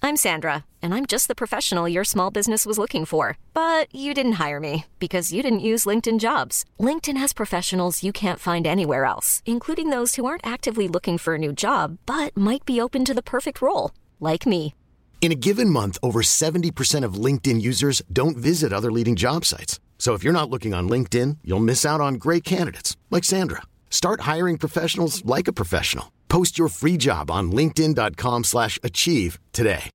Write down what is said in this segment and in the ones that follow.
I'm Sandra, and I'm just the professional your small business was looking for. But you didn't hire me because you didn't use LinkedIn Jobs. LinkedIn has professionals you can't find anywhere else, including those who aren't actively looking for a new job, but might be open to the perfect role, like me. In a given month, over 70% of LinkedIn users don't visit other leading job sites. So if you're not looking on LinkedIn, you'll miss out on great candidates like Sandra. Start hiring professionals like a professional. Post your free job on linkedin.com/achieve today.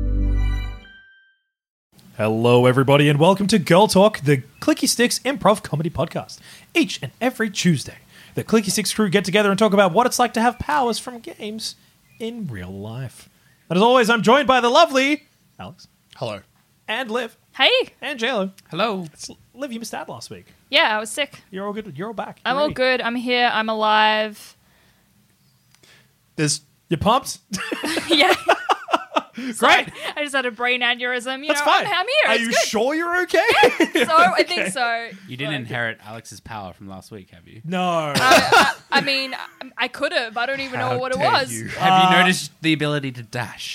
Hello, everybody, and welcome to Girl Talk, the Clicky Sticks improv comedy podcast. Each and every Tuesday, the Clicky Sticks crew get together and talk about what it's like to have powers from games in real life. And as always, I'm joined by the lovely Alex. Hello. And Liv. Hey. And JLo. Hello. Liv, you missed out last week. Yeah, I was sick. You're all good. You're all back. I'm all good. I'm here. I'm alive. You pumped? Yeah. Great. I just had a brain aneurysm. That's fine. I'm here. Are It's you good. sure you're okay? So I think so. You didn't inherit Alex's power from last week, have you? No. I mean, I could have. I don't even know what it was. Have you noticed the ability to dash?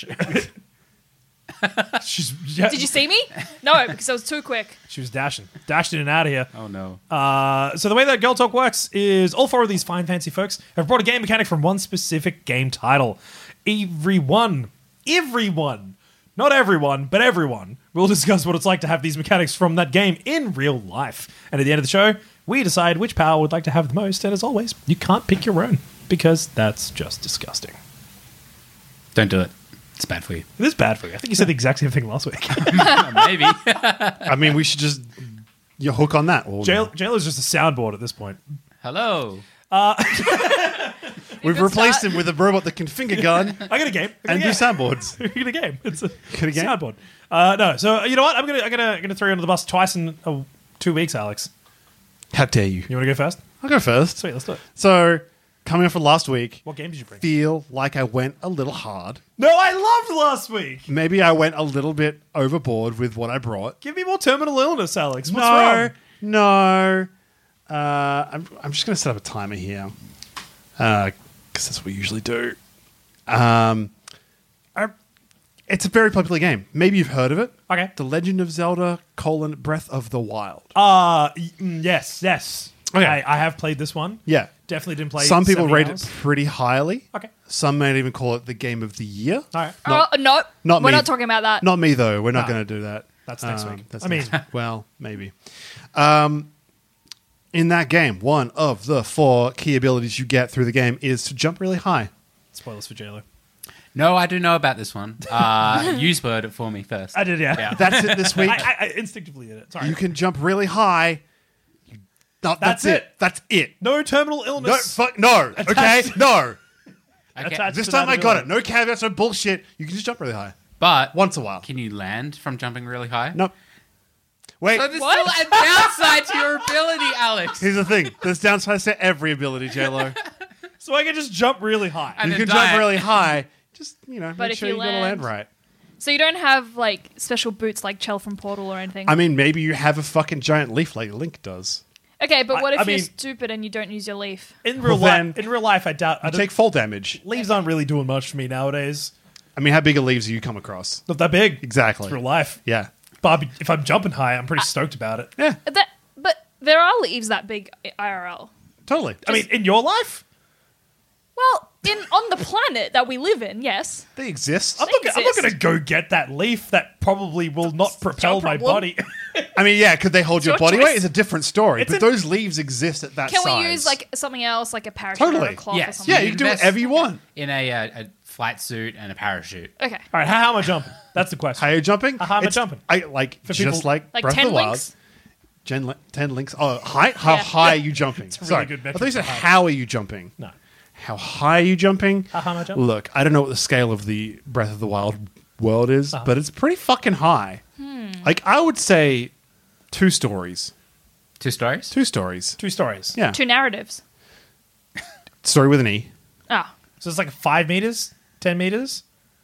Did you see me? No, because I was too quick. She was dashing in and out of here. Oh, no. So the way that Girl Talk works is all four of these fine, fancy folks have brought a game mechanic from one specific game title. Everyone, not everyone, but everyone will discuss what it's like to have these mechanics from that game in real life. And at the end of the show, we decide which power we'd like to have the most. And as always, you can't pick your own because that's just disgusting. Don't do it. It's bad for you. It is bad for you. I think you said the exact same thing last week. Maybe. I mean, we should just hook on that. Jail is just a soundboard at this point. Hello. We've replaced him with a robot that can finger gun I got a game. and do soundboards. I got a game. It's a a game? soundboard. No, so you know what? I'm gonna throw you under the bus twice in 2 weeks, Alex. How dare you? You want to go first? I'll go first. Sweet, let's do it. So, coming off of last week, What game did you bring? feel like I went a little hard. No, I loved last week. Maybe I went a little bit overboard with what I brought. Give me more terminal illness, Alex. What's wrong? No. I'm just going to set up a timer here because that's what we usually do. It's a very popular game. Maybe you've heard of it. Okay. The Legend of Zelda: Breath of the Wild. Yes. Okay. I have played this one. Yeah. Definitely didn't play. Some people 70 rate hours. it pretty highly. Okay. Some might even call it the game of the year. All right. No, not we're me. not talking about that. Not me, though. We're not No. going to do that. That's next week. That's I next mean- week. Well, maybe. In that game, one of the 4 key abilities you get through the game is to jump really high. Spoilers for JLo. No, I do know about this one. You spoiled it for me first. I did, yeah. That's it this week. I instinctively did it. Sorry. You can jump really high. That's it. That's it. No terminal No, illness. no. Okay, no. Okay. Attached This to time that I got it. ability. No caveats, no bullshit. You can just jump really high. But Once a while. can you land from jumping really high? Nope. Wait, So there's still a downside to your ability, Alex. here's the thing. There's downsides to every ability, J-Lo. So I can just jump really high. And You then can jump die. really high. Just, But make if sure you you gotta land land- right. So you don't have like special boots like Chell from Portal or anything. I mean, maybe you have a fucking giant leaf like Link does. Okay, but what if I you're mean- stupid and you don't use your leaf? In real then- life, I doubt. I You don't, take fall damage. leaves aren't really doing much for me nowadays. I mean, how big are leaves do you come across? Not that big. Exactly. It's real life. Yeah. But if I'm jumping high, I'm pretty stoked about it. Yeah, But there are leaves that big IRL. totally. I mean, in your life, Well, on the planet that we live in, yes. They exist. I'm not exist. going to go get that leaf. That probably will not propel my problem. body. I mean, yeah, could they hold your your body choice. weight? It's a different story. It's But those leaves exist at that Can size. we use like something else, like a parachute or Totally. a cloth or Yes. something? Yeah, you can do Invest- whatever you want. In a flight suit and a parachute. Okay. All right, how am I jumping? That's the question. How are you jumping? How am I jumping? Just people- like Like Breath 10 of the Wild. links? 10 links. Oh, height? How Yeah. high are you jumping? a really Sorry. good I metric thought you said for height. how are you jumping? No. How high are you jumping? How high am I jumping? Look, I don't know what the scale of the Breath of the Wild world is, but it's pretty fucking high. Like, I would say 2 stories. 2 stories? 2 stories. 2 stories. Yeah. 2 narratives. Story with an E. Ah. So it's like 5 meters, 10 meters.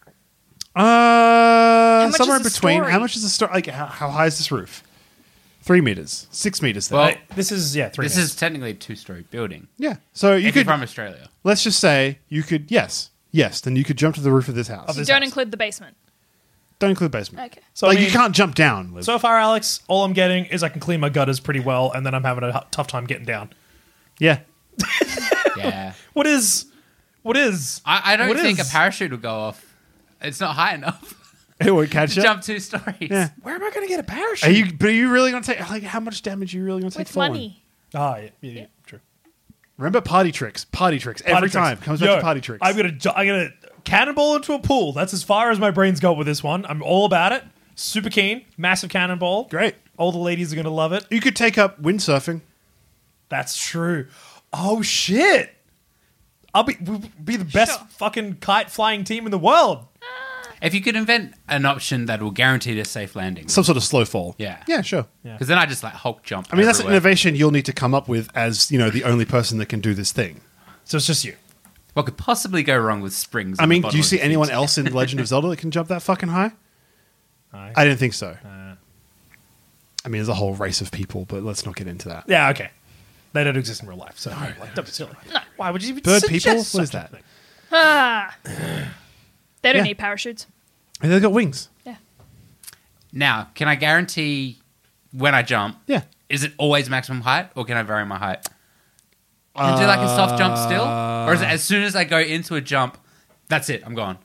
much Somewhere is in the between. story? How much is the story? Like, how high is this roof? 3 meters, 6 meters. Then. Well, This is 3 This meters. is technically a 2-story building. yeah. So you If you're could. from Australia. Let's just say you could. Yes. Then you could jump to the roof of this house. Of this Don't house. include the basement. Don't include basement. Okay. So Like, I mean, you can't jump down. Liv. So far, Alex, all I'm getting is I can clean my gutters pretty well, and then I'm having a tough time getting down. yeah. Yeah. What is? I don't What think is? a parachute will go off. It's not high enough It would catch to you. jump 2 stories. Yeah. Where am I going to get a parachute? Are you really going to take, like, how much damage are you really going to take With falling? money. Oh, yeah, true. Remember party tricks. Party tricks. Every Party time. tricks. Comes back Yo, to party tricks. I'm gonna cannonball into a pool. That's as far as my brain's got with this one. I'm all about it. Super keen. Massive cannonball. Great. All the ladies are gonna love it. You could take up windsurfing. That's true. Oh shit! We'll be the best fucking kite flying team in the world. If you could invent an option that will guarantee a safe landing. Some sort of slow fall. Yeah. Yeah, sure. Because then I just like Hulk jump. I mean, that's an everywhere. innovation you'll need to come up with as, the only person that can do this thing. So it's just you. What could possibly go wrong with springs? I at the mean, bottom do you of see the anyone feet? else in Legend of Zelda that can jump that fucking high? Aye. I didn't think so. I mean, there's a whole race of people, but let's not get into that. Yeah. Okay. They don't exist in real life. So don't be silly. Why would you even Bird suggest people? What such is a that? thing? They don't Yeah. need parachutes. And they've got wings. Yeah. Now, can I guarantee when I jump? Yeah. Is it always maximum height, or can I vary my height? Can I do like a soft jump still, or is it as soon as I go into a jump, that's it? I'm gone.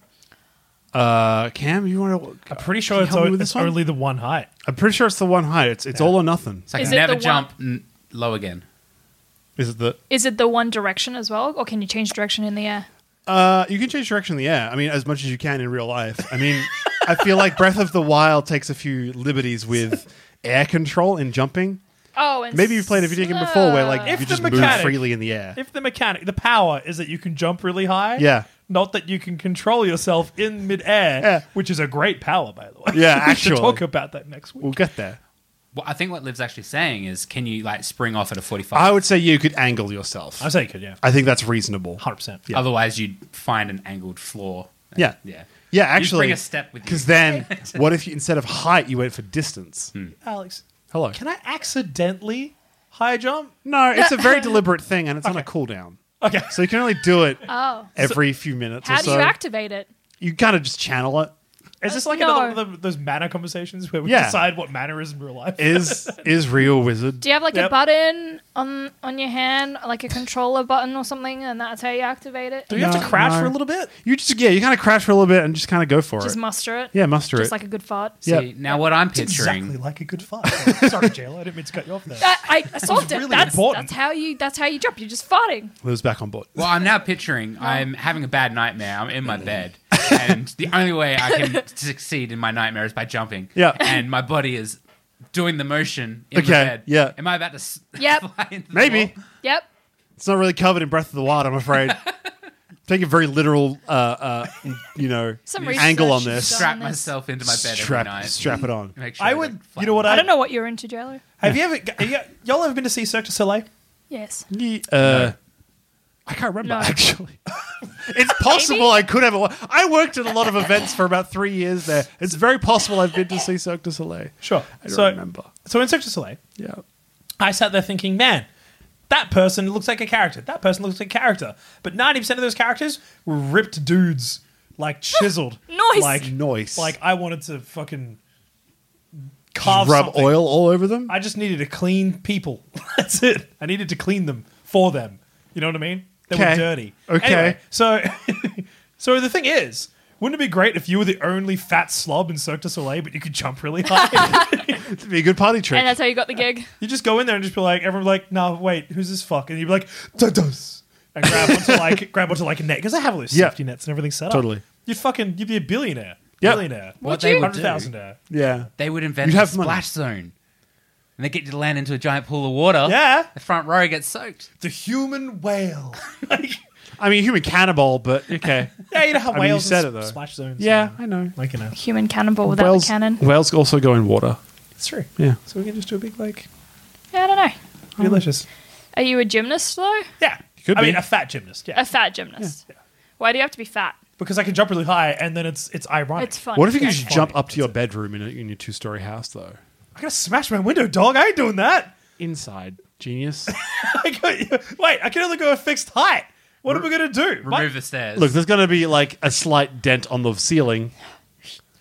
Cam, you want to? I'm pretty sure Can you it's, help me with this one? only the one height. I'm pretty sure it's the one height. It's all or nothing. So I Is can it never the jump low again. Is it the? Is it the one direction as well, or can you change direction in the air? You can change direction in the air. I mean, as much as you can in real life. I mean, I feel like Breath of the Wild takes a few liberties with air control in jumping. Oh, and Maybe you've played a video game before where like If you the just move mechanic- freely in the air. If the power is that you can jump really high, Yeah. not that you can control yourself in midair, Yeah. which is a great power, by the way. Yeah, we should actually. talk about that next week. We'll get there. Well, I think what Liv's actually saying is, can you like spring off at a 45? I would say you could angle yourself. I say you could, yeah, I think that's reasonable. 100%. Yeah. Otherwise, you'd find an angled floor. Yeah. Yeah. Yeah, You'd actually. bring a step with you. Because then, what if you, instead of height, you went for distance? Alex, Hello. can I accidentally high jump? No, it's a very deliberate thing, and it's on a cooldown. Okay. So you can only do it Oh. every few minutes How or do so. you activate it? You kind of just channel it. Is this like No. another one of those mana conversations where we Yeah. decide what mana is in real life? Is real wizard. Do you have like a Yep. button on your hand, like a controller button or something, and that's how you activate it? Do you have to No, crouch no. for a little bit? You kind of crash for a little bit and just kind of go for Just it. muster it. Yeah, muster Just it. like a good fart. See, Yep. now what I'm It's picturing. exactly like a good fight. Sorry, Jayla, I didn't mean to cut you off there. I solved it. really That's important. that's how you jump. You're just farting. Lives back on board. Well, I'm now picturing I'm having a bad nightmare. I'm in my bed, and the only way I can succeed in my nightmare is by jumping. Yeah. And my body is doing the motion in the Okay, bed. yeah. Am I about to Yep. fly into the Maybe. wall? Yep. It's not really covered in Breath of the Wild, I'm afraid. Take a very literal, Some research angle on is this. done Strap on this. myself into my bed every night. Strap it on. Make sure I don't would, fly you know what I don't know what you're into, Jello. Have you ever, y'all ever been to see Cirque du Soleil? Yes. I can't remember, No. actually. It's possible I could have. I worked at a lot of events for about 3 years there. It's very possible I've been to see Cirque du Soleil. Sure. I don't remember. So in Cirque du Soleil, Yeah. I sat there thinking, man, that person looks like a character. That person looks like a character. But 90% of those characters were ripped dudes, like chiseled. Nice. Like, Nice. Like I wanted to fucking carve Rub something. oil all over them? I just needed to clean people. That's it. I needed to clean them for them. You know what I mean? They were Okay. dirty. Okay. Anyway, so so the thing is, wouldn't it be great if you were the only fat slob in Cirque du Soleil, but you could jump really high? It'd be a good party trick. And that's how you got the gig. You just go in there and just be like, everyone's like, no, wait, who's this fuck? And you'd be like, "Da-dos," and grab onto like a net because they have all those Yeah. safety nets and everything set up. Totally. You'd be a billionaire. Yep. Billionaire. What they would do, 100,000 Yeah. they would invent You'd a have money. splash zone. And they get you to land into a giant pool of water. Yeah. The front row gets soaked. The human whale. Like, I mean, human cannibal, but okay. yeah, you know how I mean, you whales said and it, though. splash zones. Yeah, and, I know. like, you know, Human cannonball without the cannon. Whales also go in water. it's true. Yeah. So we can just do a big, like, Yeah, I don't know. delicious. Are you a gymnast though? Yeah. Could I be. mean, a fat gymnast. Yeah. A fat gymnast. Why do you have to be fat? Because I can jump really high, and then it's ironic. It's fun. What if you could Yeah. just jump up to your bedroom in your 2-story house, though? I gotta smash my window, dog. I ain't doing that. Inside. Genius. Wait, I can only go a fixed height. What am I gonna do? Remove the stairs. Look, there's going to be like a slight dent on the ceiling.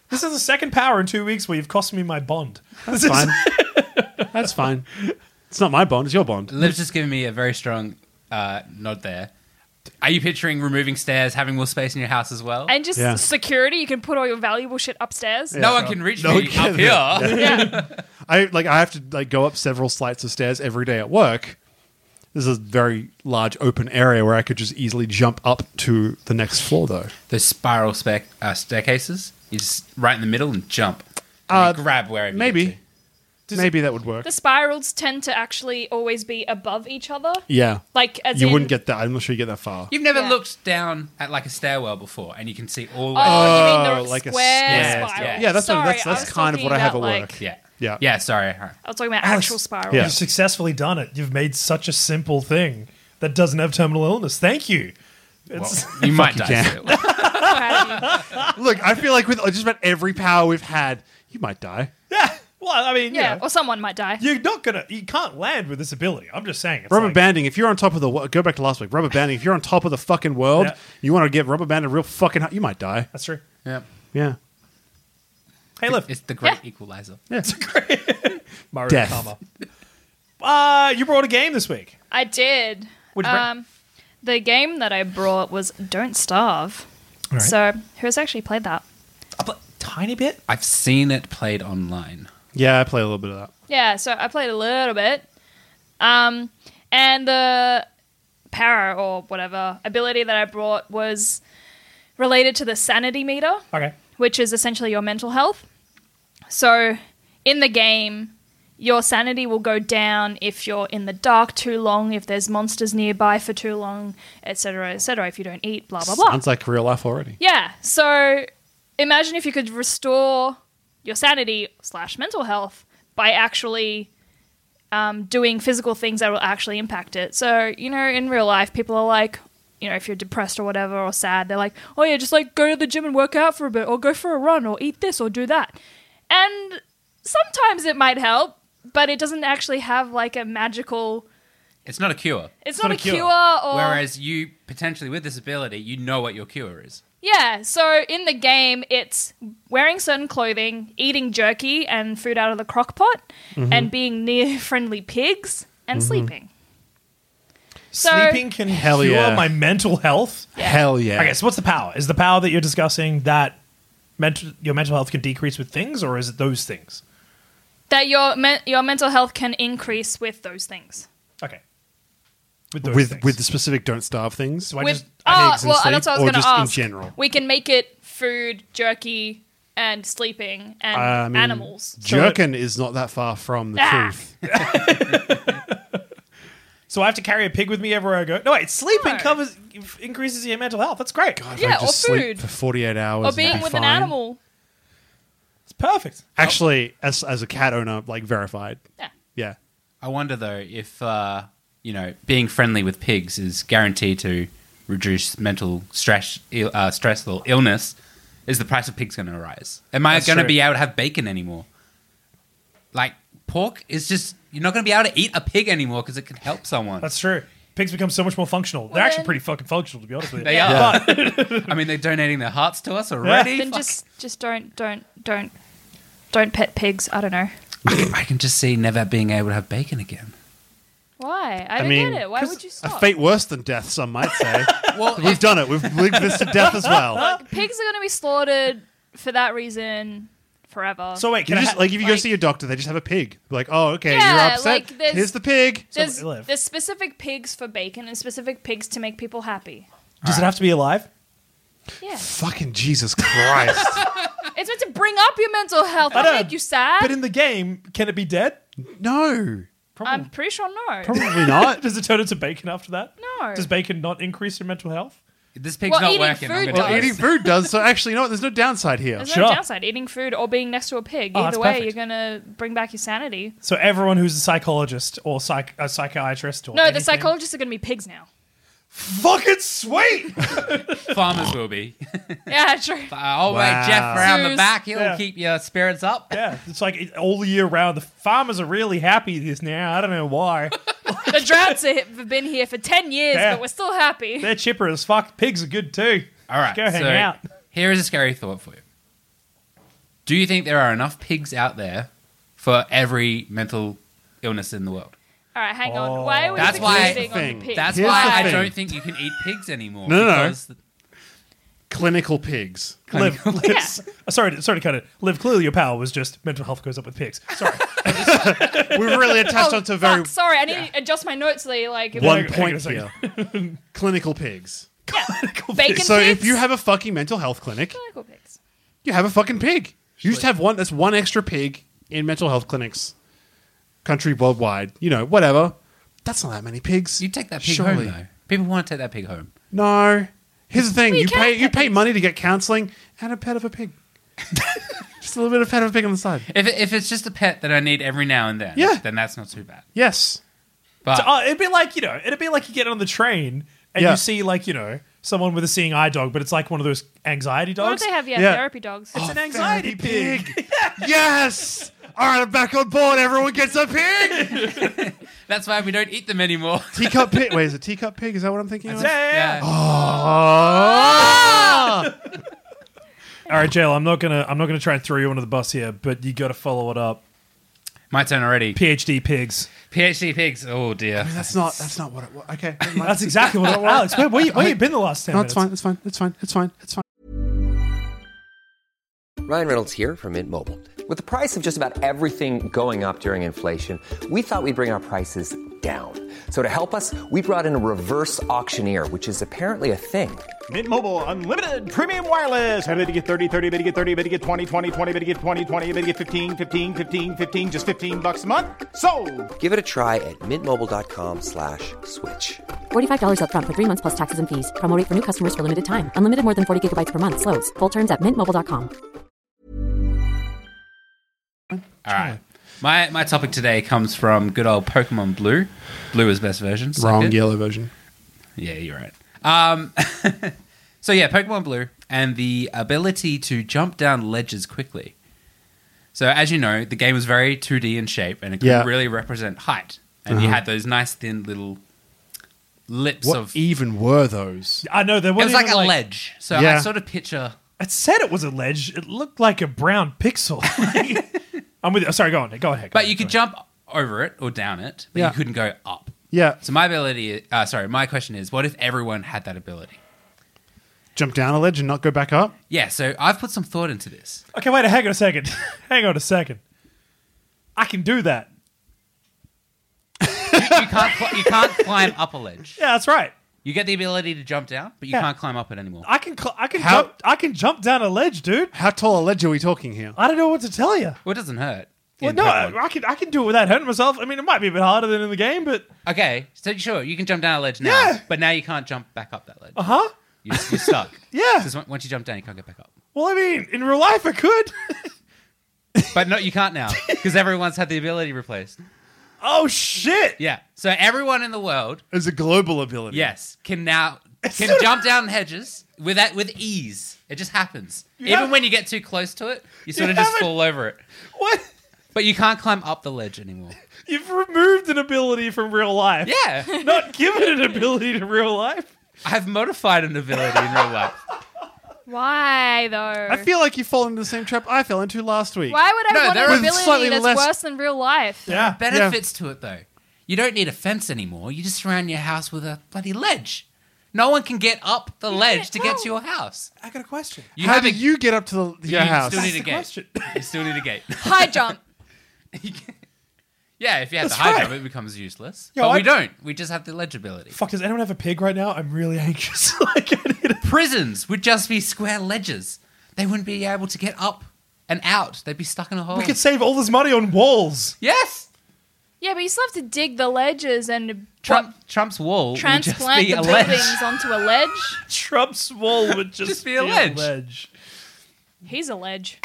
This is the second power in 2 weeks where you've cost me my bond. That's fine. That's fine. It's not my bond. It's your bond. Liv's just giving me a very strong nod there. Are you picturing removing stairs, having more space in your house as well? And just Yeah. security, you can put all your valuable shit upstairs. no one can reach No me one can, up here. Yeah. I have to go up several flights of stairs every day at work. This is a very large open area where I could just easily jump up to the next floor, though. Those spiral staircases, you just right in the middle and jump. And you grab wherever you Maybe. get to. Maybe that would work. The spirals tend to actually always be above each other. Yeah. Like, as You in... wouldn't get that. I'm not sure you get that far. You've never Yeah. looked down at like a stairwell before and you can see all the way. Oh, you mean Oh, the like a square square, spiral? yeah. Yeah, that's Sorry, that's I was kind of talking what I have at about, work. like- Yeah. Yeah. Yeah, sorry. I was talking about Alex, actual spirals. Yeah. You've successfully done it. You've made such a simple thing that doesn't have terminal illness. Thank you. It's, You might you die can. still. Look, I feel like with just about every power we've had, you might die. yeah. Well, I mean, Yeah, you know, or someone might die. you're not gonna. You can't land with this ability. I'm just saying. It's Rubber like, banding, if you're on top of the go back to last week, rubber banding, if you're on top of the fucking world, Yeah. you want to get rubber banded real fucking high, you might die. That's true. Yeah. Yeah. Hey, Liv. It's the great Yeah. equalizer. Mario Death. Karma. You brought a game this week. I did. What'd you bring? The game that I brought was Don't Starve. All right. So, who's actually played that? A tiny bit. I've seen it played online. Yeah, I play a little bit of that. Yeah, so I played a little bit. And the power or whatever ability that I brought was related to the sanity meter, Okay. which is essentially your mental health. So in the game, your sanity will go down if you're in the dark too long, if there's monsters nearby for too long, etc., if you don't eat, blah, blah, blah. Sounds like real life already. Yeah, so imagine if you could restore your sanity / mental health by actually doing physical things that will actually impact it. So, you know, in real life, people are like, you know, if you're depressed or whatever or sad, they're like, oh yeah, just like go to the gym and work out for a bit or go for a run or eat this or do that. And sometimes it might help, but it doesn't actually have like a magical... It's not a cure. It's not a cure or... Whereas you, potentially with this ability, you know what your cure is. Yeah, so in the game, it's wearing certain clothing, eating jerky and food out of the crock pot, and being near friendly pigs, and sleeping. So- Sleeping can Hell cure yeah. my mental health. Hell yeah. Okay, so what's the power? Is the power that you're discussing that your mental health can decrease with things, or is it those things? That your mental health can increase with those things. Okay. With those with things. with the specific don't starve things. So I With, just pigs and well, sleep, that's what I was or going to just ask. in general? We can make it food, jerky, and sleeping, and I mean, animals. Jerkin is not that far from the Ah. truth. so I have to carry a pig with me everywhere I go. No, wait, sleeping No. increases your mental health. That's great. If Yeah, I just or sleep food. for 48 hours, Or I'd being be with fine. an animal. It's perfect. Actually, as a cat owner, like verified. Yeah. Yeah. I wonder though if being friendly with pigs is guaranteed to reduce mental stress or illness. Is the price of pigs going to rise? Am I That's going to true. be able to have bacon anymore? Like pork is just you're not going to be able to eat a pig anymore because it can help someone. That's true. Pigs become so much more functional. They're Well, actually then- pretty fucking functional, to be honest with you. They are. I mean, they're donating their hearts to us already. Then Fuck. just don't pet pigs. I don't know. I can just see never being able to have bacon again. Why? I don't get it. Why would you A stop? fate worse than death, some might say. Well, We've done it. We've linked this to death as well. Pigs are going to be slaughtered for that reason forever. So wait, You can I just, ha- like if you go like- see your doctor, they just have a pig. Like, oh, okay, Yeah, you're upset. like, there's- Here's the pig. there's, live. there's specific pigs for bacon and specific pigs to make people happy. does it have to be alive? Yeah. Fucking Jesus Christ. It's meant to bring up your mental health, not know, make you sad. But in the game, can it be dead? No. I'm pretty sure no. Probably not. Does it turn into bacon after that? No. Does bacon not increase your mental health? This pig's Well, not eating working. food I'm gonna does. do Eating this. food does. So actually, you know what? There's no downside here. There's Sure. no downside. Eating food or being next to a pig. Oh, Either that's way, perfect. you're going to bring back your sanity. So everyone who's a psychologist or a psychiatrist or No, the anything- psychologists are going to be pigs now. Fucking sweet! Farmers will be. Yeah, true. I'll wait Wow. Jeff around the Zoos. back. He'll Yeah. keep your spirits up. Yeah, it's like all year round. The farmers are really happy this now. I don't know why. The droughts have been here for 10 years, Yeah. but we're still happy. They're chipper as fuck. Pigs are good too. All right. Go hang so out. Here is a scary thought for you. Do you think there are enough pigs out there for every mental illness in the world? All right, hang on. Why are we That's why- fixating on the pig? That's Here's why the I thing. don't think you can eat pigs anymore. No. because Clinical pigs. Liv, sorry to cut it. Liv, clearly your power was just mental health goes up with pigs. Sorry. We've really attached onto very Fuck, sorry, I need to adjust my notes. Like one Hang on point a second. here. Clinical pigs. bacon So pigs. if you have a fucking mental health clinic, Clinical pigs. you have a fucking pig. You just have one. That's one extra pig in mental health clinics, country worldwide. You know, whatever. That's not that many pigs. you take that pig Surely. home, though. People want to take that pig home. No. Here's the thing: Well, you you can pay pet pigs. money to get counselling and a pet of a pig. Just a little bit of pet of a pig on the side. If it's just a pet that I need every now and then, Yeah. then that's not too bad. Yes. But So, it'd be like you get on the train and Yeah. you see someone with a seeing eye dog, but it's like one of those anxiety What dogs. do they have? Yeah, Yeah. therapy dogs. It's an anxiety pig. Yes. All right, I'm back on board. Everyone gets a pig. that's why we don't eat them anymore. Teacup pig. Wait, is it teacup pig? Is that what I'm thinking of? Yeah. Oh. All right, Jail. I'm not gonna try and throw you under the bus here, but you got to follow it up. My turn already. PhD pigs. PhD pigs. Oh dear. That's not what it was. Okay. never mind. That's exactly what. Alex, where you been the last 10 No, minutes? it's fine. It's fine. Ryan Reynolds here from Mint Mobile. With the price of just about everything going up during inflation, we thought we'd bring our prices down. So to help us, we brought in a reverse auctioneer, which is apparently a thing. Mint Mobile Unlimited Premium Wireless. Ready to get 30, 30, bit to get 30, bit to get 20, 20, 20, bit to get 20, 20, bit to get 15, 15, 15, 15, just $15 a month? Sold! Give it a try at mintmobile.com/switch. $45 up front for 3 months plus taxes and fees. Promo rate for new customers for limited time. Unlimited more than 40 gigabytes per month. Slows full terms at mintmobile.com. All right. My topic today comes from good old Pokemon Blue. Blue is best version. So Wrong good. yellow version. Yeah, you're right. So yeah, Pokemon Blue and the ability to jump down ledges quickly. So as you know, the game was very 2D in shape and it could Yeah. really represent height. And you had those nice thin little lips What of... even were those? I know there It was wasn't like even, a ledge. So Yeah. I sort of picture... It said it was a ledge. It looked like a brown pixel. I'm with you. Sorry, go ahead. But you could jump over it or down it, but Yeah. you couldn't go up. Yeah. So my question is, what if everyone had that ability? Jump down a ledge and not go back up? Yeah, so I've put some thought into this. Okay, wait. Hang on a second. Hang on a second. I can do that. You can't climb up a ledge. Yeah, that's right. You get the ability to jump down, but you Yeah. can't climb up it anymore. I can jump down a ledge, dude. How tall a ledge are we talking here? I don't know what to tell you. Well, it doesn't hurt. Well, in no, Pokemon. I can do it without hurting myself. I mean, it might be a bit harder than in the game, but Okay, so sure, you can jump down a ledge now, Yeah. but now you can't jump back up that ledge. huh? You're stuck. Yeah. Because once you jump down, you can't get back up. Well, I mean, in real life, I could. But no, you can't now because everyone's had the ability replaced. Oh shit! Yeah. So everyone in the world, It's a global ability. yes, can jump down hedges with ease. It just happens. Even haven't- when you get too close to it, you sort You of just haven't- fall over it. What? But you can't climb up the ledge anymore. You've removed an ability from real life. Yeah. Not given an ability to real life. I've modified an ability in real life. Why though? I feel like you fall into the same trap I fell into last week. Why would I No, want there an are ability slightly that's less- worse than real life? Yeah. Benefits to it, though. You don't need a fence anymore. You just surround your house with a bloody ledge. No one can get up the ledge to get to your house. I got a question. You How have do a, you get up to your you house? Still need a the gate. question. You still need a gate. High jump. Yeah, if you have That's the high right. jump, it becomes useless. Yo, but we I- don't. We just have the ledge ability. Fuck, does anyone have a pig right now? I'm really anxious. Like, I need a... Prisons would just be square ledges. They wouldn't be able to get up and out. They'd be stuck in a hole. We could save all this money on walls. Yes! Yeah, but you still have to dig the ledges and Trump's wall would just transplant be the a ledge. buildings onto a ledge. Trump's wall would just, be a ledge. He's a ledge.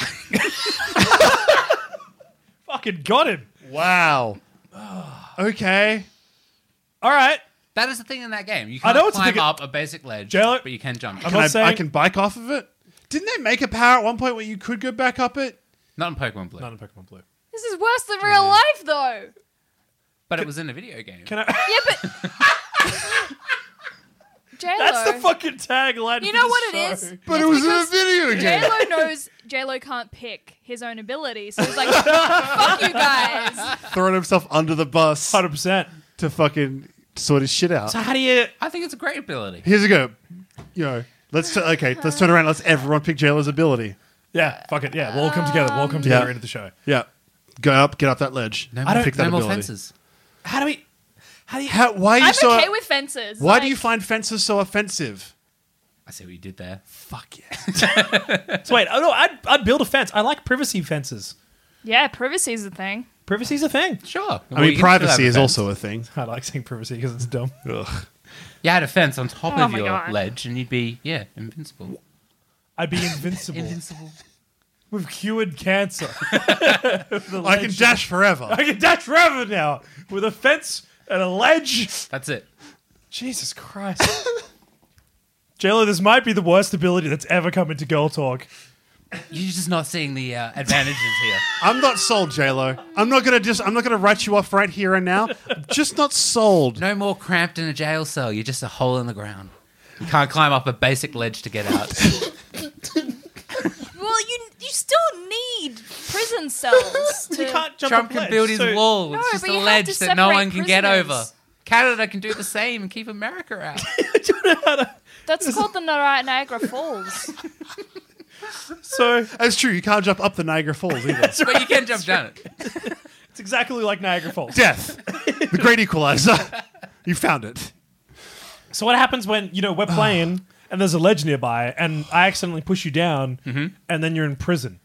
Fucking got him. Wow. Okay. All right. That is the thing in that game. You I can't know it's a climb big- up a basic ledge, Jailer- but you can jump. I'm Can not saying... I can bike off of it? Didn't they make a power at one point where you could go back up it? Not in Pokemon Blue. Not in Pokemon Blue. This is worse than real life, though. But it was in a video game. Can I... Yeah, but J-Lo. That's the fucking tagline. You for know the what it show. is? But it was in a video game. J-Lo knows J-Lo can't pick his own ability, so he's like, fuck you guys. Throwing himself under the bus 100%. to fucking sort his shit out. So how do you? I think it's a great ability. Here's a go. Let's turn around. Let's everyone pick J-Lo's ability. Yeah, fuck it. Yeah, we'll all come together. We'll all come together into the show. Yeah. Go up, get up that ledge. No, pick that no more ability. fences. How do we? How do you? Why are you I'm so? okay with fences. Why do like- you find fences so offensive? I see what you did there. Fuck yeah. So wait, no, I'd build a fence. I like privacy fences. Yeah, privacy's a thing. Privacy's a thing. Sure. I mean, privacy is also a thing. I like saying privacy because it's dumb. Ugh. You had a fence on top Oh of my your God. ledge, and you'd be invincible. I'd be invincible. Invincible. We've cured cancer. I can dash forever. I can dash forever now with a fence and a ledge. That's it. Jesus Christ. JLo, this might be the worst ability that's ever come into Girl Talk. You're just not seeing the advantages here. I'm not sold, J-Lo. I'm not gonna write you off right here and now. I'm just not sold. No more cramped in a jail cell. You're just a hole in the ground. You can't climb up a basic ledge to get out. Well, you still need prison cells. You can't jump Trump up can ledge, build his so- wall with No, just but a you have ledge to that no separate one can get prisoners. over. Canada can do the same and keep America out. That's called the Niagara Falls. So That's true. You can't jump up the Niagara Falls either. But you can jump down it. it's exactly like Niagara Falls. Death. The Great Equalizer. You found it. So what happens when, we're playing and there's a ledge nearby and I accidentally push you down and then you're in prison?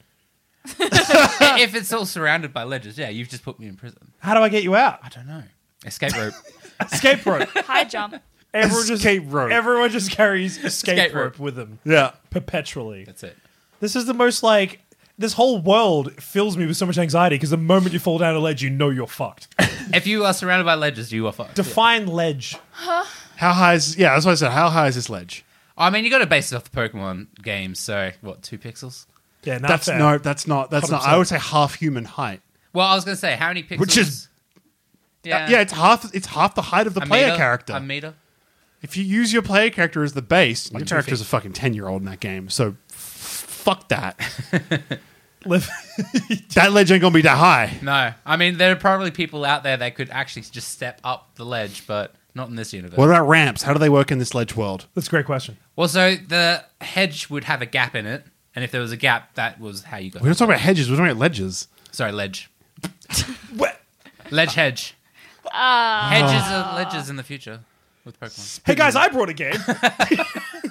If it's all surrounded by ledges, yeah, you've just put me in prison. How do I get you out? I don't know. Escape rope. Escape rope. High jump. Escape rope. Everyone just carries escape Escape rope rope. with them Yeah. perpetually. That's it. This is the most this whole world fills me with so much anxiety because the moment you fall down a ledge, you know you're fucked. If you are surrounded by ledges, you are fucked. Define ledge. How high is? Yeah, that's what I said. How high is this ledge? I mean, you got to base it off the Pokemon games. So, what, 2 pixels? Yeah, not That's fair. That's not. 100%. I would say half human height. Well, I was going to say, how many pixels? Which is- Yeah, it's half the height of the a player meter, character. A meter. If you use your player character as the base, your 2 character's feet. a fucking 10-year-old in that game. So fuck that. Live. That ledge ain't gonna be that high. No. I mean, there are probably people out there that could actually just step up the ledge, but not in this universe. What about ramps? How do they work in this ledge world? That's a great question. Well, so the hedge would have a gap in it, and if there was a gap, that was how you got We're not talking about hedges. We're talking about ledges. Sorry, ledge. What? Ledge hedge. Hedges are ledges in the future with Pokemon. Hey guys, I brought a game. Do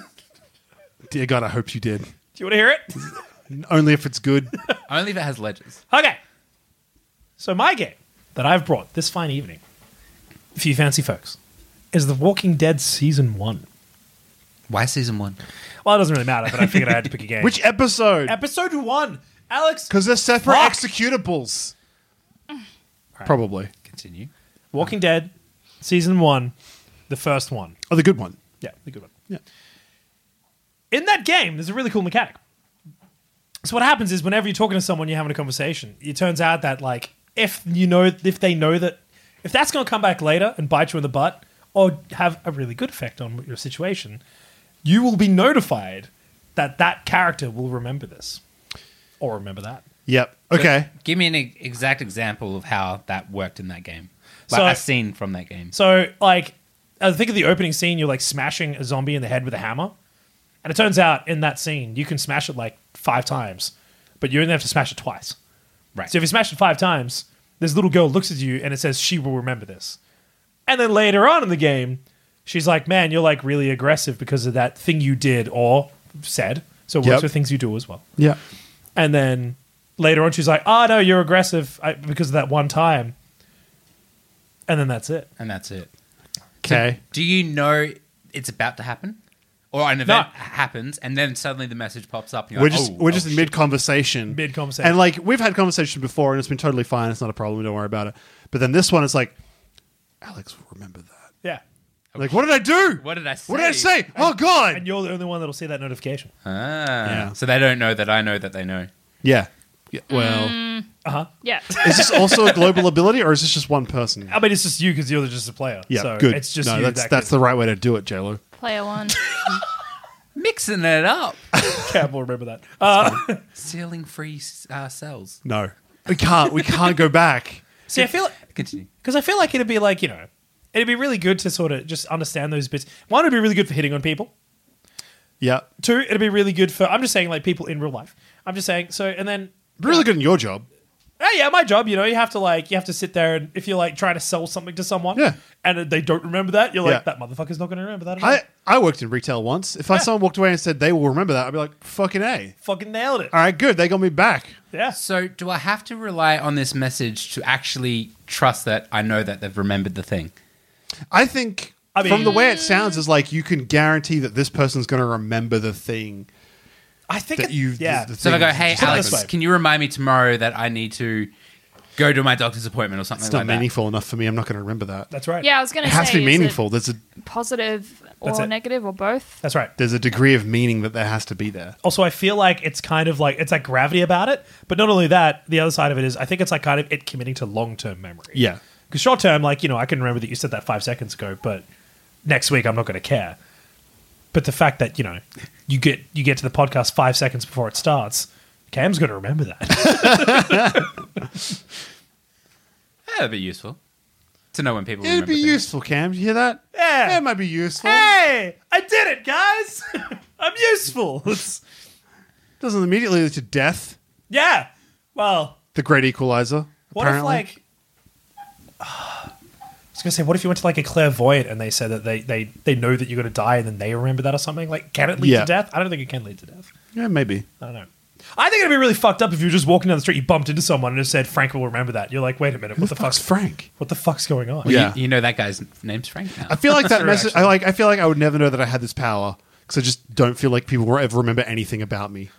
Dear God, I hope you did. you want to hear it? Only if it's good. Only if it has ledges. Okay. So my game that I've brought this fine evening for you fancy folks is The Walking Dead Season 1. Why season 1? Well, it doesn't really matter, but I figured I had to pick a game. Which episode? Episode 1. Alex. Because they're separate Fuck. executables. Probably. Continue. Walking Dead Season 1. The first one. Oh, the good one. Yeah, the good one. Yeah. In that game, there's a really cool mechanic. So what happens is whenever you're talking to someone, you're having a conversation, it turns out that if they know that if that's going to come back later and bite you in the butt or have a really good effect on your situation, you will be notified that that character will remember this or remember that. Yep. Okay. Give me an exact example of how that worked in that game. So- A scene from that game. So, I think of the opening scene, you're smashing a zombie in the head with a hammer. And it turns out in that scene, you can smash it 5 times, but you only have to smash it twice. Right. So if you smash it 5 times, this little girl looks at you and it says she will remember this. And then later on in the game, she's like, man, you're really aggressive because of that thing you did or said. So it works Yep. with things you do as well. Yeah. And then later on, she's like, oh, no, you're aggressive because of that one time. And then that's it. And that's it. Okay. Do you know it's about to happen? Or an event happens, and then suddenly the message pops up. And you're We're just in shit. mid conversation. Mid-conversation. And we've had conversations before and it's been totally fine. It's not a problem. Don't worry about it. But then this one is Alex will remember that. Yeah. What did I do? What did I say? What did I say? Oh God. And you're the only one that'll see that notification. Ah, so they don't know that I know that they know. Yeah. Well, Yeah. is this also a global ability or is this just one person? I mean, it's just you because you're just a player. Yeah, so good. It's just no, you. that's the right way to do it, JLo. Player one. Mixing it up. Cam will remember that. Stealing free cells. No, we can't. We can't go back. See, I feel Continue. because I feel like it'd be like, it'd be really good to sort of just understand those bits. One, it'd be really good for hitting on people. Yeah, Two, it'd be really good for, I'm just saying, like, people in real life. I'm just saying, so, and then, really good in your job. oh yeah, my job, you have to sit there, and if you're like trying to sell something to someone, Yeah. and they don't remember that, you're like, Yeah. that motherfucker's not going to remember that at all. I worked in retail once. If someone walked away and said they will remember that, I'd be like, fucking A. Fucking nailed it. All right, good. They got me back. Yeah. So, do I have to rely on this message to actually trust that I know that they've remembered the thing? I think I mean- from the way it sounds, is like you can guarantee that this person's going to remember the thing I think that you. yeah. the So, if I thing go, that hey, you just- Put it Alex, this way. can you remind me tomorrow that I need to go to my doctor's appointment or something It's like not that? meaningful enough for me. I'm not going to remember that. That's right. Yeah, I was going It to say. has to be is meaningful. it There's positive That's or it. negative or both? That's right. a degree of meaning that there has to be there. Also, I feel like it's kind of like, it's like gravity about it. But not only that, the other side of it is, I think it's like kind of it committing to long-term memory. Yeah. Because short-term, like, I can remember that you said that 5 seconds ago, but next week I'm not going to care. But the fact that, you get to the podcast 5 seconds before it starts, Cam's going to remember that. That'd be useful to know when people It'd remember be things. useful, Cam. You hear that? Yeah. It might be useful. Hey, I did it, guys. I'm useful. Doesn't immediately lead to death. Yeah. Well, The great equalizer. what apparently. if like I was gonna say, what if you went to like a clairvoyant and they said that they know that you're gonna die and then they remember that or something? Like, can it lead Yeah. to death? I don't think it can lead to death. Yeah, maybe. I don't know. I think it'd be really fucked up if you were just walking down the street, you bumped into someone and it said Frank will remember that. You're like, wait a minute, Who what the the fuck's fuck's Frank? what the fuck's going on? Well, Yeah. you know that guy's name's Frank now. I feel like that True, message. actually. I feel like I would never know that I had this power because I just don't feel like people will ever remember anything about me.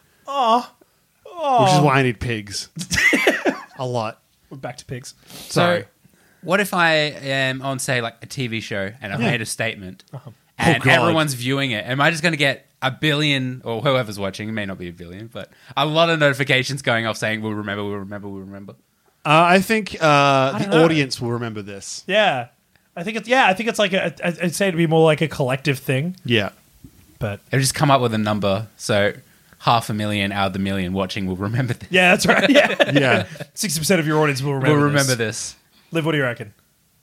Which is why I need pigs. A lot. We're back to pigs. Sorry. So, what if I am on, say, like a TV show and I've Yeah. made a statement Uh-huh. and Oh, God. everyone's viewing it? Am I just going to get a billion, or whoever's watching, it may not be a billion, but a lot of notifications going off saying, we'll remember, we'll remember, we'll remember? I think the don't know. audience will remember this. Yeah. I think it's like I'd say it'd be more like a collective thing, Yeah. but They'll just come up with a number, so 500,000 out of the million watching will remember this. yeah, that's right. Yeah. Yeah. 60% of your audience will remember We'll this. remember this. Liv, what do you reckon?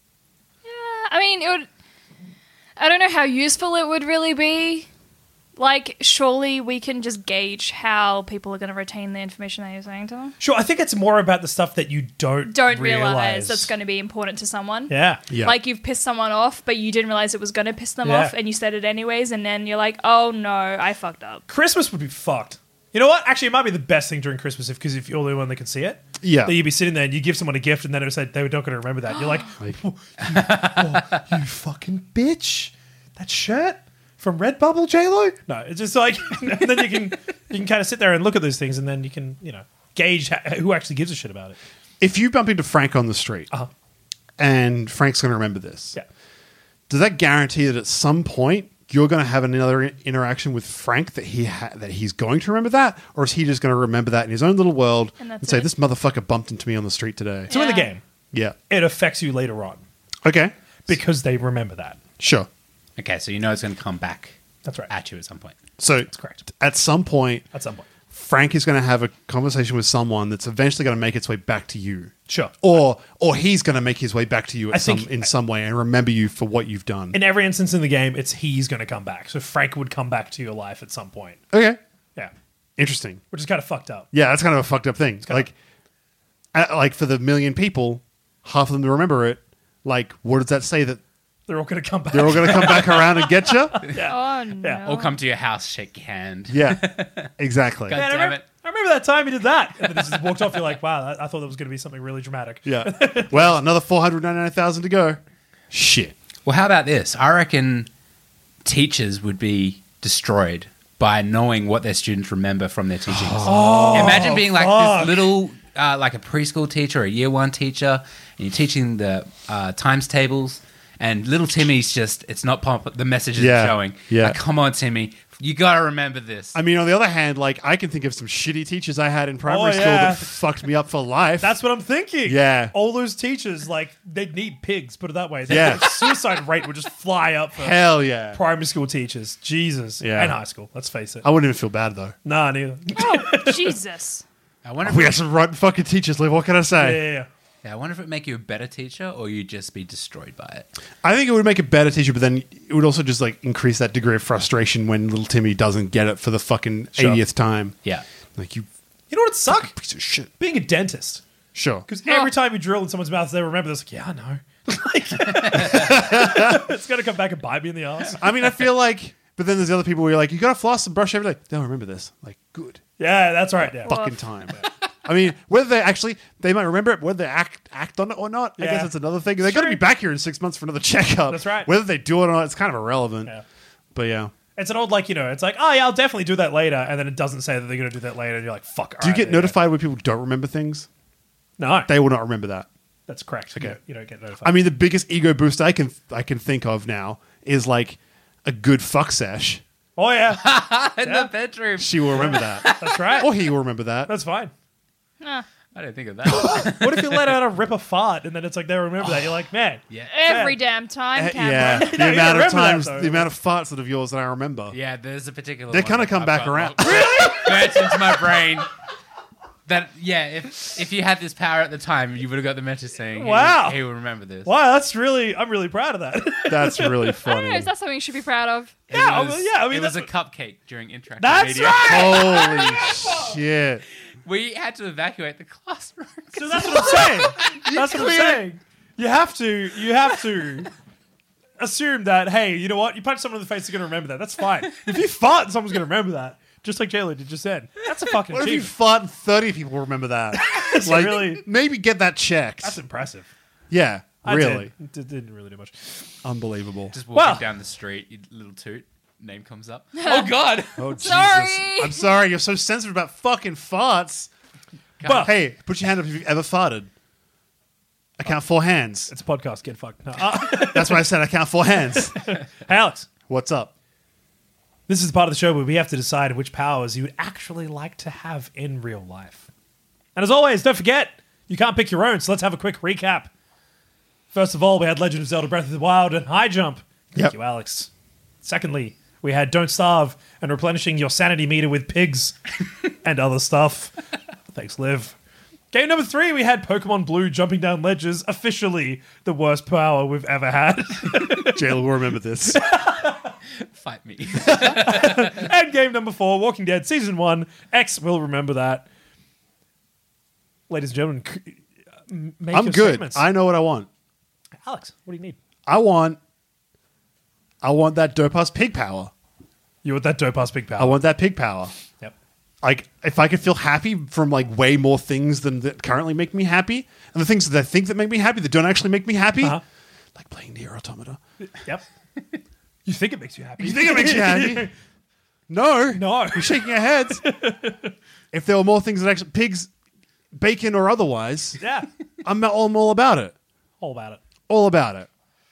I mean, it would. I don't know how useful it would really be. Like, surely we can just gauge how people are going to retain the information that you're saying to them. Sure, I think it's more about the stuff that you don't Realize that's going to be important to someone. Yeah. Yeah. Like, you've pissed someone off, but you didn't realize it was going to piss them Yeah. off, and you said it anyways, and then you're like, oh no, I fucked up. Christmas would be fucked. You know what? Actually, it might be the best thing during Christmas because if you're the one that can see it. Yeah. That you'd be sitting there and you give someone a gift and then it was like they were not going to remember that. You're like, you fucking bitch. That shirt from Redbubble, J-Lo? No, it's just like, and then you can kind of sit there and look at those things and then you can, gauge who actually gives a shit about it. If you bump into Frank on the street and Frank's going to remember this, Yeah. does that guarantee that at some point you're going to have another interaction with Frank that he's going to remember that? Or is he just going to remember that in his own little world And and, that's say, it. this motherfucker bumped into me on the street today? So in the Yeah. game, Yeah. it affects you later on Okay. because they remember that. Sure. Okay, so you know it's going to come back That's right. at you at some point. So correct. at some point, At some point. Frank is going to have a conversation with someone that's eventually going to make its way back to you. Sure. Or he's going to make his way back to you I think- in some way and remember you for what you've done. In every instance in the game, it's he's going to come back. So Frank would come back to your life at some point. Okay. Yeah. Interesting. Which is kind of fucked up. Yeah, that's kind of a fucked up thing. kind Like for the million people, half of them to remember it. Like, what does that say that They're all going to come back. they're all going to come back around and get you? Oh no. Yeah. Or come to your house, shake your hand. Yeah, exactly. God Man, damn it. I remember that time you did that. And then he just walked off. You're like, wow, I thought that was going to be something really dramatic. Yeah. Well, another 499,000 to go. Shit. Well, how about this? I reckon teachers would be destroyed by knowing what their students remember from their teachings. Imagine being like fuck. this little, like a preschool teacher or a year one teacher, and you're teaching the times tables, and little Timmy's just, it's not the message isn't Yeah, showing. yeah. Like, come on, Timmy, You gotta remember this. I mean, on the other hand, like I can think of some shitty teachers I had in primary Oh, school yeah. that fucked me up for life. That's what I'm thinking. Yeah. All those teachers, like, they'd need pigs, put it that way. Yeah. The suicide rate would just fly up for hell yeah. primary school teachers. Jesus. Yeah. And high school, let's face it. I wouldn't even feel bad though. Nah, neither. Oh, Jesus. I wonder if We got some rotten fucking teachers, Liv. What can I say? Yeah. I wonder if it'd make you a better teacher or you'd just be destroyed by it. I think it would make a better teacher, but then it would also just like increase that degree of frustration when little Timmy doesn't get it for the fucking Sure. 80th time. Yeah. Like you You know what would suck? piece of shit. Being a dentist. Sure. Because every time you drill in someone's mouth, they remember this. Like, yeah, I know. Like, it's going to come back and bite me in the ass. I mean, I feel like, but then there's the other people where you're like, you got to floss and brush every day. They'll remember this. Like, good. Yeah, that's right. Yeah. Fucking time. I mean, whether they might remember it, whether they act on it or not, I Yeah. guess that's another thing. They got to be back here in 6 months for another checkup. That's right. Whether they do it or not, it's kind of irrelevant. Yeah. But yeah. It's an old, like, it's like, oh, yeah, I'll definitely do that later. And then it doesn't say that they're going to do that later. And you're like, fuck. Do you get notified when people don't remember things? No. They will not remember that. That's correct. Okay. You don't get notified. I mean, the biggest ego boost I can think of now is like a good fuck sesh. oh, yeah. In the bedroom. She will remember that. That's right. Or he will remember that. That's fine. I don't think of that. What if you let out a rip a fart and then it's like they remember that? You're like, man. Yeah. Every damn time, Cameron. Yeah, the No, you amount of remember that, times, though. the amount of farts that of yours that I remember. Yeah, there's a particular They one kinda that come I've back got around. burnt into my brain. That, yeah, if you had this power at the time, you would have got the message saying, Wow. he will remember this. Wow, I'm really proud of that. That's really I funny. don't know, is that something you should be proud of? Yeah, It was, yeah, I mean, it was a that's cupcake during interactive That's media. right! Holy shit! We had to evacuate the classroom. So that's what I'm saying. That's what I'm saying. You have to assume that, hey, you know what? You punch someone in the face, they're going to remember that. That's fine. If you fart, someone's going to remember that. Just like Jayla did just said. That's a fucking What if you achievement. fart and 30 people remember that? That's like, really- maybe get that checked. That's impressive. Yeah, I really. didn't really do much. Unbelievable. Just walking Well- down the street, you little toot, name comes up. Oh, God. Oh, Jesus. Sorry. I'm sorry, you're so sensitive about fucking farts. Well, Hey, put your hand up if you've ever farted. I count 4 hands. it's a podcast. Get fucked. No. That's why I said I count 4 hands. Hey, Alex. What's up? This is the part of the show where we have to decide which powers you would actually like to have in real life. And as always, don't forget, you can't pick your own, so let's have a quick recap. First of all, we had Legend of Zelda Breath of the Wild and High Jump. Thank Yep. you, Alex. Secondly, we had Don't Starve and replenishing your sanity meter with pigs and other stuff. Thanks, Liv. Game number 3, we had Pokemon Blue jumping down ledges, officially the worst power we've ever had. Jayla will remember this. Fight me. And game number 4, Walking Dead Season 1. X will remember that. Ladies and gentlemen, make I'm your good. statements. I know what I want. Alex, what do you need? I want that dope ass pig power. You want that dope ass big power. I want that pig power. Yep. Like, if I could feel happy from like way more things than that currently make me happy, and the things that I think that make me happy that don't actually make me happy, Uh-huh. like playing Nier Automata. Yep. You think it makes you happy. You think it makes you happy? No. No. We're shaking our heads. If there were more things that actually, pigs, bacon or otherwise, Yeah. I'm all about it. All about it. All about it.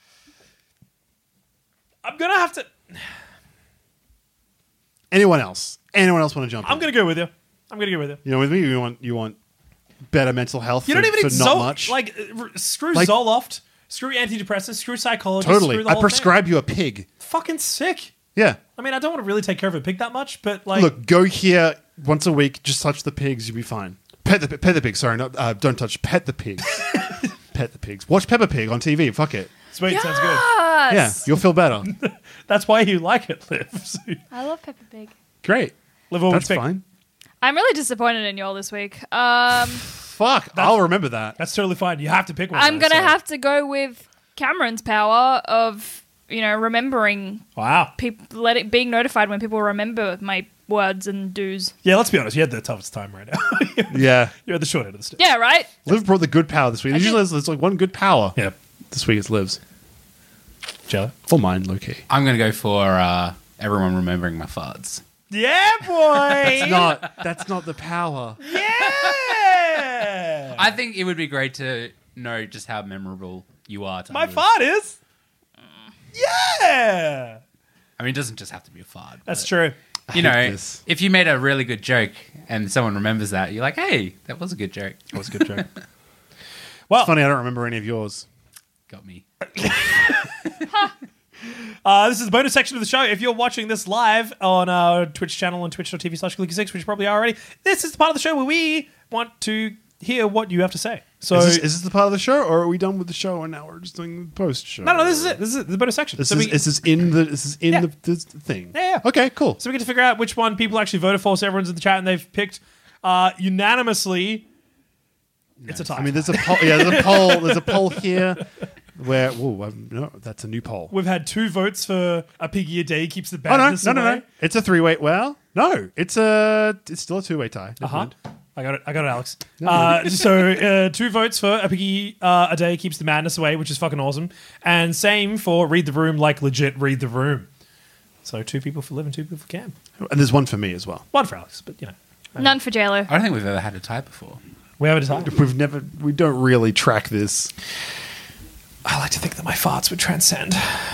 I'm going to have to... Anyone else? Anyone else want to jump in? I'm going to go with you. I'm going to go with you. You know, with me, you want better mental health. You don't even for need not much. screw Like- Zoloft, screw antidepressants, screw psychology. Totally. Screw the I whole prescribe you a pig. thing. Fucking sick. Yeah. I mean, I don't want to really take care of a pig that much, but like... Look, go here once a week. Just touch the pigs. You'll be fine. Pet the pigs. Sorry, not don't touch. Pet the pigs. Pet the pigs. Watch Peppa Pig on TV. Fuck it. Sweet, sounds good. Yeah, Yes. you'll feel better. That's why you like it, Liv. I love Peppa Pig. Great. Liv, what would That's you pick? fine. I'm really disappointed in y'all this week. Fuck. I'll remember that. That's totally fine. You have to pick one. I'm though, gonna so- have to go with Cameron's power of remembering Wow. people, being notified when people remember my words and do's. Yeah, let's be honest. You had the toughest time right now. Yeah. You had the short end of the stick. Yeah, right. Liv brought the good power this week. Usually there's like one good power. Yeah. This week it's Liv's. Jello? Or mine, low key. I'm going to go for everyone remembering my farts. Yeah, boy. That's not the power. Yeah. I think it would be great to know just how memorable you are to My others. fart is. Yeah. I mean, it doesn't just have to be a fart. That's but, true. You know, this. if you made a really good joke and someone remembers that, you're like, hey, that was a good joke. That was a good joke. Well, It's funny, I don't remember any of yours. Got me. This is the bonus section of the show. If you're watching this live on our Twitch channel on twitch.tv/Clicky6, which you probably are already, this is the part of the show where we want to hear what you have to say. So, Is this the part of the show, or are we done with the show and now we're just doing the post show? no, this is it. This is the bonus section. This So is in the Yeah. the thing. Yeah. Okay, cool. So we get to figure out which one people actually voted for. So everyone's in the chat and they've picked unanimously. It's a tie. I mean, there's a poll. Yeah, there's a poll. There's a poll here where. Whoa, no, that's a new poll. We've had 2 votes for a piggy a day keeps the Oh no, badness no. away. It's a 3-way. Well, no, it's still a 2-way tie. Never mind. I got it, Alex. So 2 votes for a piggy a day keeps the madness away, which is fucking awesome. And same for read the room, like legit read the room. So 2 people for Liv and 2 people for Cam. And there's one for me as well. 1 for Alex, but you know. None for JLo. I don't think we've ever had a tie before. We have a design. We don't really track this. I like to think that my farts would transcend.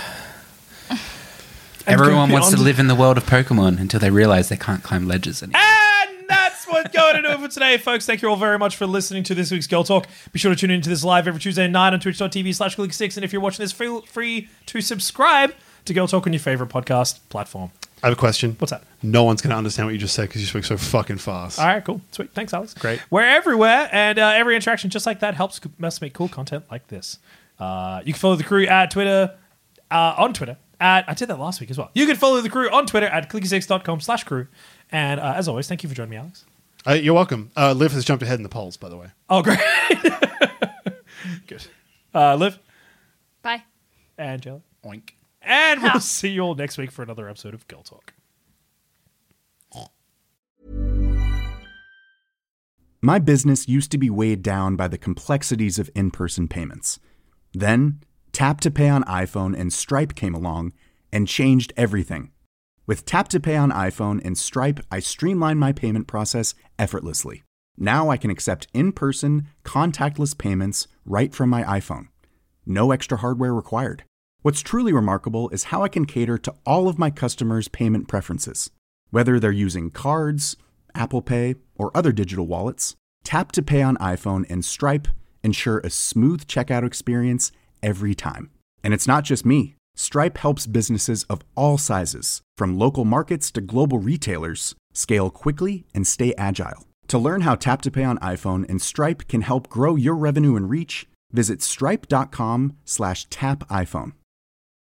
Everyone wants to beyond. live in the world of Pokemon until they realize they can't climb ledges anymore. And that's what's going to do it for today, folks. Thank you all very much for listening to this week's Girl Talk. Be sure to tune into this live every Tuesday night on twitch.tv/Clicky6. And if you're watching this, feel free to subscribe to Girl Talk on your favorite podcast platform. I have a question. What's that? No one's going to understand what you just said because you spoke so fucking fast. All right, cool. Sweet. Thanks, Alex. Great. We're everywhere, and every interaction just like that helps us make cool content like this. You can follow the crew at Twitter, on Twitter. I did that last week as well. You can follow the crew on Twitter at clicky6.com/crew. And as always, thank you for joining me, Alex. You're welcome. Liv has jumped ahead in the polls, by the way. Oh, great. Good. Liv Bye. and Jelly. Oink. And we'll see you all next week for another episode of Girl Talk. My business used to be weighed down by the complexities of in-person payments. Then, Tap to Pay on iPhone and Stripe came along and changed everything. With Tap to Pay on iPhone and Stripe, I streamlined my payment process effortlessly. Now I can accept in-person, contactless payments right from my iPhone. No extra hardware required. What's truly remarkable is how I can cater to all of my customers' payment preferences. Whether they're using cards, Apple Pay, or other digital wallets, Tap to Pay on iPhone and Stripe ensure a smooth checkout experience every time. And it's not just me. Stripe helps businesses of all sizes, from local markets to global retailers, scale quickly and stay agile. To learn how Tap to Pay on iPhone and Stripe can help grow your revenue and reach, visit stripe.com/tapiphone.